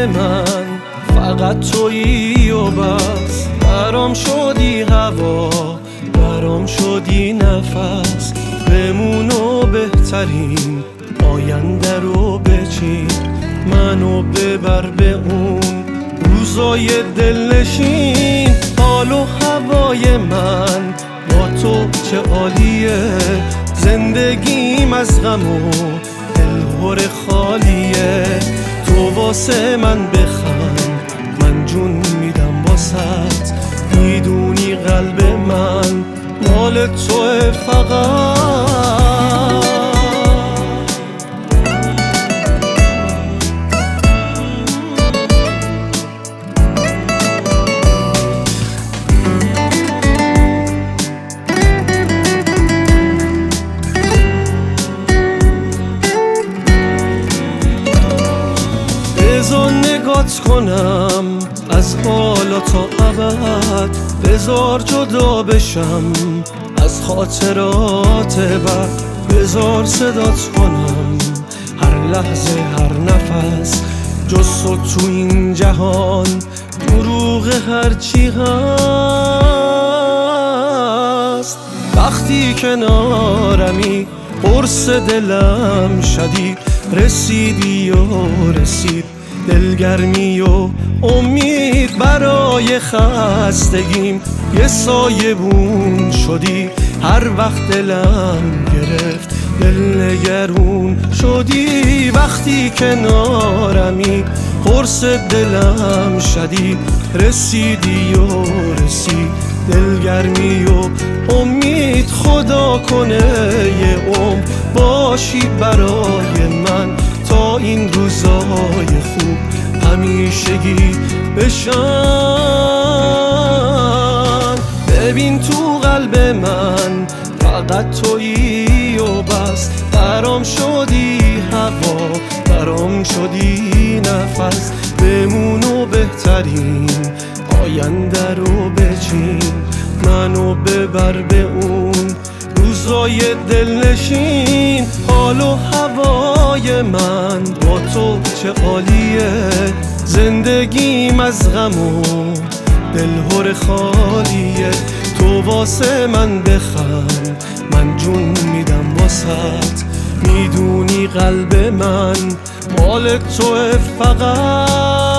من فقط تویی و بس. برام شدی هوا، برام شدی نفس، بمون و بهترین آینده رو بچین. منو ببر به اون روزای دلنشین. حال و هوای من با تو چه عالیه، زندگیم از غم و دلهور خالیه. تو واسه من بخند، من جون میدم واسط، میدونی قلب من مال توه فقط. بذار نگات کنم از حالا تا ابد، بذار جدا بشم از خاطرات بد، بذار صدات کنم هر لحظه هر نفس، جز تو تو این جهان دروغ هرچی هست. وقتی کنارمی قرص دلم شدی، رسیدی و رسید دلگرمی و امید برای خستگیم. یه سایبون شدی هر وقت دلم گرفت، دلنگرون شدی وقتی کنارمی قرص دلم شدی، رسیدی و رسید دلگرمی و امید. خدا کنه یه عمر باشی برای من، تا این روزای خوب همیشگی بشن. ببین تو قلب من فقط تویی و بس، برام شدی هوا، برام شدی نفس، بمون و بهترین آینده رو بچین. منو ببر به اون روزای دلنشین. حال و هوای من با تو چه عالیه، زندگیم از غم و دلهور خالیه. تو واسه من بخند، من جون میدم واسط، میدونی قلب من مال توه فقط.